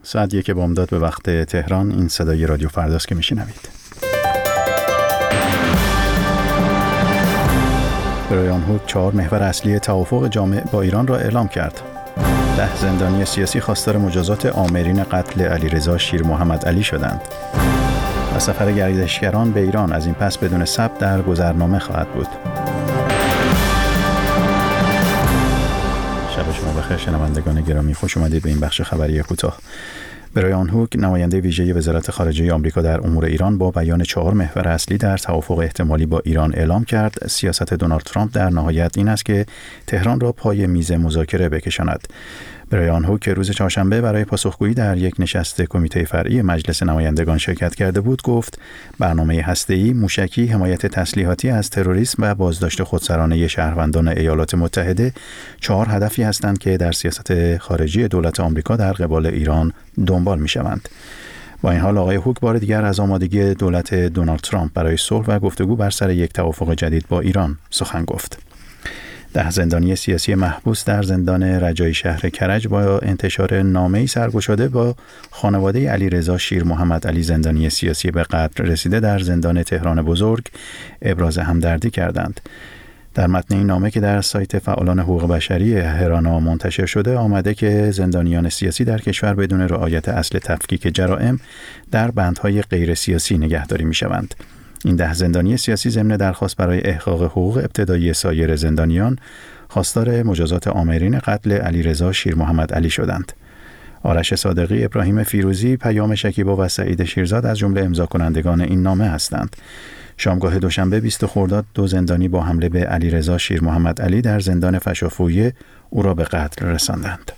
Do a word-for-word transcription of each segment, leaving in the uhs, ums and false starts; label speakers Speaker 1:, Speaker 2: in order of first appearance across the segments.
Speaker 1: ساعت یک بامداد به وقت تهران. این صدای رادیو فرداست که میشنوید. برایان هوک چهار محور اصلی توافق جامع با ایران را اعلام کرد. ده زندانی سیاسی خواستار مجازات آمرین قتل علیرضا شیر محمد علی شدند. و سفر گردشگران به ایران از این پس بدون ثبت در گذرنامه خواهد بود. شب شما بخیر شنوندگان گرامی، خوش اومدید به این بخش خبری کوتاه. برایان هوک، نماینده ویژه وزارت خارجه آمریکا در امور ایران، با بیان چهار محور اصلی در توافق احتمالی با ایران اعلام کرد سیاست دونالد ترامپ در نهایت این است که تهران را پای میز مذاکره بکشاند. برایان هوک که روز چهارشنبه برای پاسخگویی در یک نشست کمیته فرعی مجلس نمایندگان شرکت کرده بود، گفت برنامه هسته‌ای، موشکی، حمایت تسلیحاتی از تروریسم و بازداشت خودسرانه شهروندان ایالات متحده چهار هدفی هستند که در سیاست خارجی دولت آمریکا در قبال ایران دنبال می‌شوند. با این حال آقای هوک بار دیگر از آمادگی دولت دونالد ترامپ برای صلح و گفتگو بر سر یک توافق جدید با ایران سخن گفت. ده زندانی سیاسی محبوس در زندان رجایی شهر کرج با انتشار نامه‌ای سرگشاده با خانواده علیرضا شیر محمد علی زندانی سیاسی به قتل رسیده در زندان تهران بزرگ ابراز همدردی کردند. در متن این نامه که در سایت فعالان حقوق بشری هرانا منتشر شده آمده که زندانیان سیاسی در کشور بدون رعایت اصل تفکیک جرائم در بندهای غیر سیاسی نگهداری می‌شوند. این ده زندانی سیاسی ضمن درخواست برای احقاق حقوق ابتدایی سایر زندانیان خواستار مجازات آمرین قتل علیرضا شیر محمد علی شدند. آرش صادقی، ابراهیم فیروزی، پیام شکیبا و سعید شیرزاد از جمله امضا کنندگان این نامه هستند. شامگاه دوشنبه بیست خرداد دو زندانی با حمله به علیرضا شیر محمد علی در زندان فشافویه او را به قتل رساندند.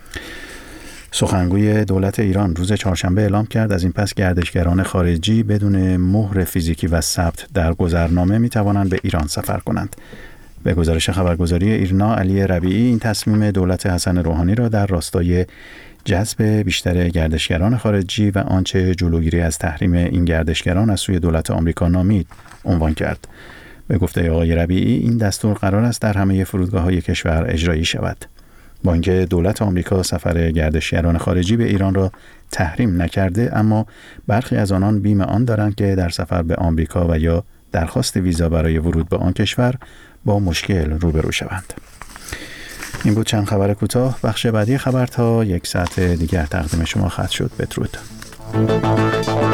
Speaker 1: سخنگوی دولت ایران روز چهارشنبه اعلام کرد از این پس گردشگران خارجی بدون مهر فیزیکی و ثبت در گذرنامه می توانند به ایران سفر کنند. به گزارش خبرگزاری ایرنا، علی ربیعی این تصمیم دولت حسن روحانی را در راستای جذب بیشتر گردشگران خارجی و آنچه جلوگیری از تحریم این گردشگران از سوی دولت آمریکا نامید عنوان کرد. به گفته آقای ربیعی این دستور قرار است در همه فرودگاه‌های کشور اجرایی شود. با اینکه دولت آمریکا سفر گردشگران خارجی به ایران را تحریم نکرده، اما برخی از آنان بیم آن دارند که در سفر به آمریکا و یا درخواست ویزا برای ورود به آن کشور با مشکل روبرو شوند. این بود چند خبر کوتاه. بخش بعدی خبر تا یک ساعت دیگر تقدیم شما خواهد شد. بدرود.